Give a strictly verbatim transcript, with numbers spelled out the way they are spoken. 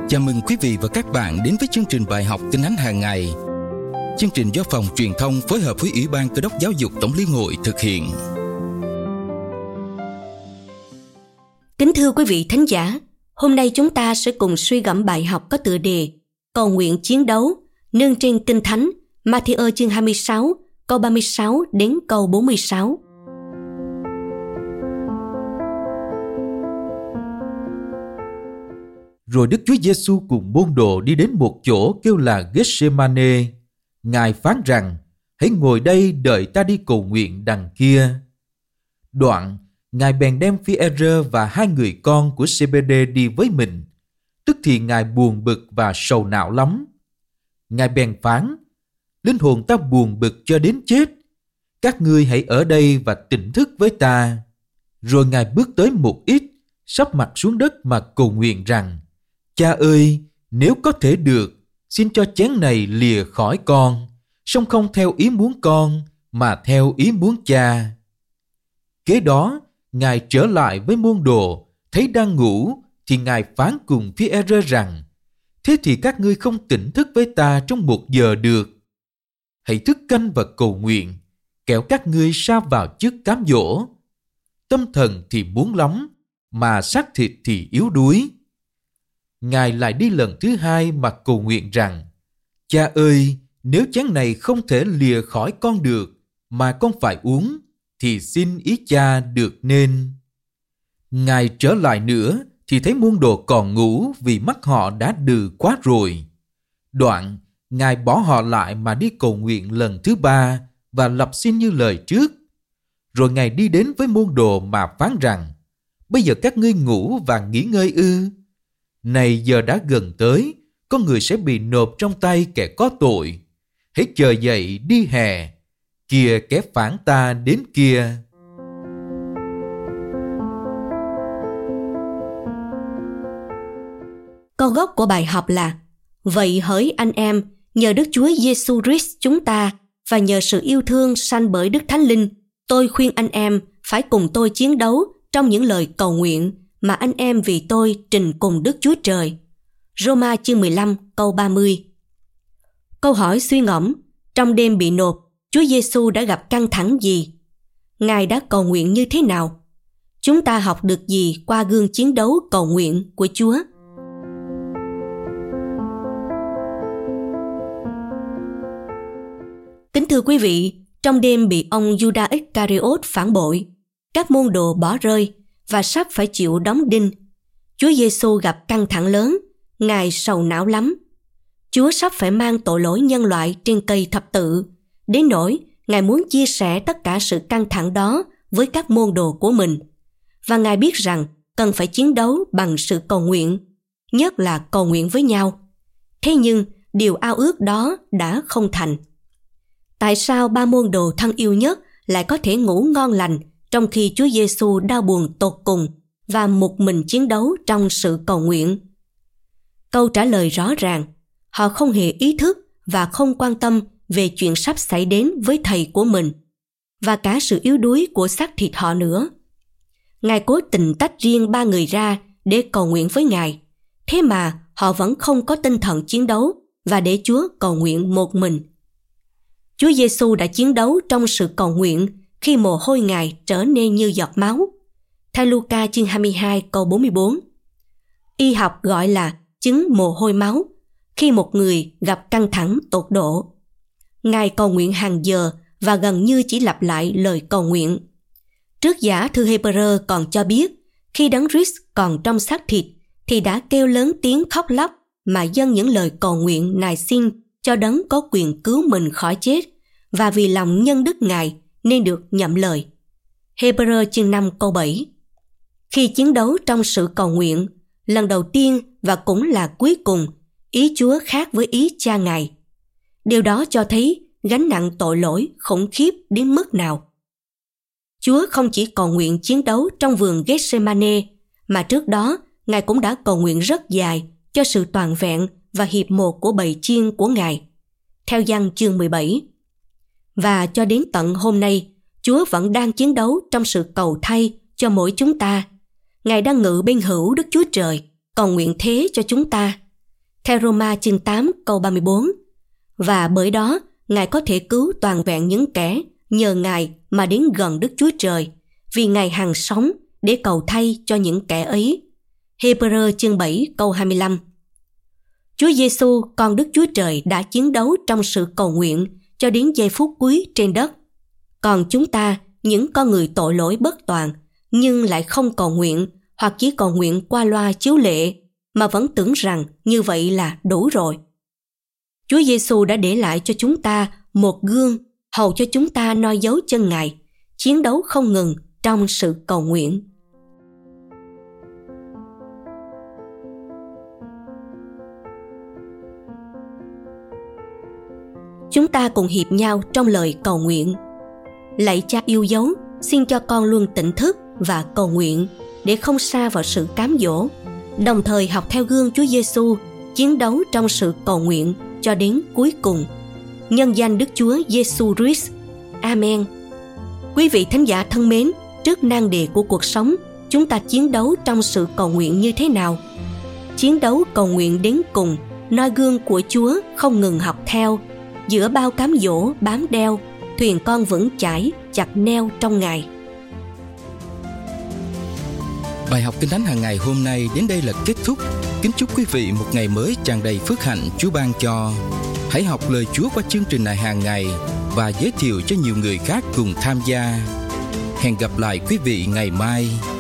Chào mừng quý vị và các bạn đến với chương trình bài học Kinh Thánh hàng ngày. Chương trình do Phòng Truyền thông phối hợp với Ủy ban Cơ đốc Giáo dục Tổng liên hội thực hiện. Kính thưa quý vị thính giả, hôm nay chúng ta sẽ cùng suy gẫm bài học có tựa đề Cầu nguyện chiến đấu, nương trên Kinh Thánh, Ma-thi-ơ chương hai mươi sáu, câu ba mươi sáu đến câu bốn mươi sáu. Rồi Đức Chúa Giêsu cùng môn đồ đi đến một chỗ kêu là Gethsemane. Ngài phán rằng: hãy ngồi đây đợi ta đi cầu nguyện đằng kia. Đoạn, Ngài bèn đem Phi-e-rơ và hai người con của Sê-bê-đê đi với mình. Tức thì Ngài buồn bực và sầu não lắm. Ngài bèn phán: linh hồn ta buồn bực cho đến chết. Các ngươi hãy ở đây và tỉnh thức với ta. Rồi Ngài bước tới một ít, sắp mặt xuống đất mà cầu nguyện rằng: Cha ơi, nếu có thể được, xin cho chén này lìa khỏi con, song không theo ý muốn con, mà theo ý muốn Cha. Kế đó, Ngài trở lại với môn đồ, thấy đang ngủ, thì Ngài phán cùng Phi-e-rơ rằng: thế thì các ngươi không tỉnh thức với ta trong một giờ được. Hãy thức canh và cầu nguyện, kẻo các ngươi sa vào chức cám dỗ. Tâm thần thì muốn lắm, mà xác thịt thì yếu đuối. Ngài lại đi lần thứ hai mà cầu nguyện rằng: Cha ơi, nếu chén này không thể lìa khỏi con được, mà con phải uống, thì xin ý Cha được nên. Ngài trở lại nữa, thì thấy môn đồ còn ngủ vì mắt họ đã đừ quá rồi. Đoạn, Ngài bỏ họ lại mà đi cầu nguyện lần thứ ba và lập xin như lời trước. Rồi Ngài đi đến với môn đồ mà phán rằng: bây giờ các ngươi ngủ và nghỉ ngơi ư? Này giờ đã gần tới, con người sẽ bị nộp trong tay kẻ có tội. Hãy chờ dậy đi hè, kìa kẻ phản ta đến kia. Câu gốc của bài học là: vậy hỡi anh em, nhờ Đức Chúa Giêsu Christ chúng ta và nhờ sự yêu thương sanh bởi Đức Thánh Linh, tôi khuyên anh em phải cùng tôi chiến đấu trong những lời cầu nguyện mà anh em vì tôi trình cùng Đức Chúa Trời. Roma chương mười lăm câu ba mươi. Câu hỏi suy ngẫm: trong đêm bị nộp, Chúa Giêsu đã gặp căng thẳng gì? Ngài đã cầu nguyện như thế nào? Chúng ta học được gì qua gương chiến đấu cầu nguyện của Chúa? Kính thưa quý vị, trong đêm bị ông Judas Iscariot phản bội, các môn đồ bỏ rơi và sắp phải chịu đóng đinh, Chúa Giêsu gặp căng thẳng lớn, Ngài sầu não lắm. Chúa sắp phải mang tội lỗi nhân loại trên cây thập tự, đến nỗi Ngài muốn chia sẻ tất cả sự căng thẳng đó với các môn đồ của mình. Và Ngài biết rằng cần phải chiến đấu bằng sự cầu nguyện, nhất là cầu nguyện với nhau. Thế nhưng điều ao ước đó đã không thành. Tại sao ba môn đồ thân yêu nhất lại có thể ngủ ngon lành trong khi Chúa Giêsu đau buồn tột cùng và một mình chiến đấu trong sự cầu nguyện? Câu trả lời rõ ràng: họ không hề ý thức và không quan tâm về chuyện sắp xảy đến với thầy của mình và cả sự yếu đuối của xác thịt họ nữa. Ngài cố tình tách riêng ba người ra để cầu nguyện với Ngài, thế mà họ vẫn không có tinh thần chiến đấu và để Chúa cầu nguyện một mình. Chúa Giêsu đã chiến đấu trong sự cầu nguyện khi mồ hôi Ngài trở nên như giọt máu. Theo Luca chương hai mươi hai câu bốn mươi bốn. Y học gọi là chứng mồ hôi máu khi một người gặp căng thẳng tột độ. Ngài cầu nguyện hàng giờ và gần như chỉ lặp lại lời cầu nguyện. Trước giả thư Hê-bơ-rơ còn cho biết, khi Đấng Christ còn trong xác thịt thì đã kêu lớn tiếng khóc lóc mà dâng những lời cầu nguyện nài xin cho Đấng có quyền cứu mình khỏi chết, và vì lòng nhân đức Ngài nên được nhậm lời. Hê-bơ-rơ chương năm câu bảy. Khi chiến đấu trong sự cầu nguyện, lần đầu tiên và cũng là cuối cùng, ý Chúa khác với ý Cha Ngài. Điều đó cho thấy gánh nặng tội lỗi khủng khiếp đến mức nào. Chúa không chỉ cầu nguyện chiến đấu trong vườn Gethsemane, mà trước đó Ngài cũng đã cầu nguyện rất dài cho sự toàn vẹn và hiệp một của bầy chiên của Ngài. Theo Giăng chương mười bảy. Và cho đến tận hôm nay, Chúa vẫn đang chiến đấu trong sự cầu thay cho mỗi chúng ta. Ngài đang ngự bên hữu Đức Chúa Trời, cầu nguyện thế cho chúng ta. theo Roma chương tám câu ba mươi bốn. Và bởi đó, Ngài có thể cứu toàn vẹn những kẻ nhờ Ngài mà đến gần Đức Chúa Trời, vì Ngài hằng sống để cầu thay cho những kẻ ấy. Hebrew chương bảy câu hai mươi lăm. Chúa Giêsu, con Đức Chúa Trời, đã chiến đấu trong sự cầu nguyện cho đến giây phút cuối trên đất. Còn chúng ta, những con người tội lỗi bất toàn, nhưng lại không cầu nguyện hoặc chỉ cầu nguyện qua loa chiếu lệ, mà vẫn tưởng rằng như vậy là đủ rồi. Chúa Giêsu đã để lại cho chúng ta một gương hầu cho chúng ta noi dấu chân Ngài, chiến đấu không ngừng trong sự cầu nguyện. Chúng ta cùng hiệp nhau trong lời cầu nguyện. Lạy Cha yêu dấu, xin cho con luôn tỉnh thức và cầu nguyện để không sa vào sự cám dỗ, đồng thời học theo gương Chúa Giêsu, chiến đấu trong sự cầu nguyện cho đến cuối cùng. Nhân danh Đức Chúa Giêsu Christ. Amen. Quý vị thính giả thân mến, trước nan đề của cuộc sống, chúng ta chiến đấu trong sự cầu nguyện như thế nào? Chiến đấu cầu nguyện đến cùng, noi gương của Chúa không ngừng học theo. Giữa bao cám dỗ bám đeo, thuyền con vững chãi chặt neo trong Ngài. Bài học Kinh Thánh hàng ngày hôm nay đến đây là kết thúc. Kính chúc quý vị một ngày mới tràn đầy phước hạnh Chúa ban cho. Hãy học lời Chúa qua chương trình này hàng ngày và giới thiệu cho nhiều người khác cùng tham gia. Hẹn gặp lại quý vị ngày mai.